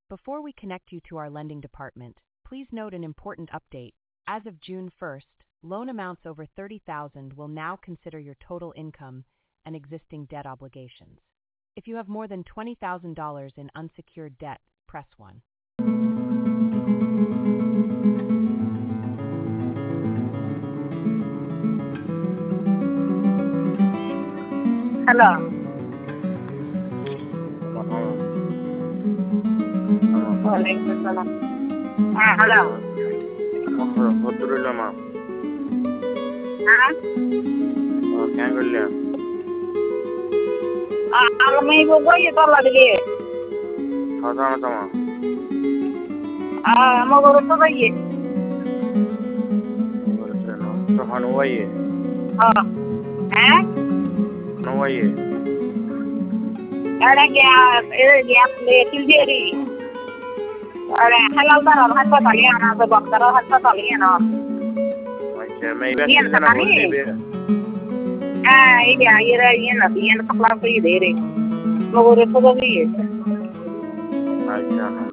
Before we connect you to our lending department, please note an important update. As of June 1st, loan amounts over $30,000 will now consider your total income and existing debt obligations. If you have more than $20,000 in unsecured debt, press 1. Hello. Waalaikumsalam. Hello. Hoturulama. Kangulia. Alamai buat itu lagi. Sama-sama. Mau urut lagi. So Hanuai. Hanuai. Ada gap sendiri. Ada halal darah hospital ya, ada dokter hospital ya, no. Macam macam sana boleh be. Ini nak kelas ini deh. Mau urut lagi. Macam.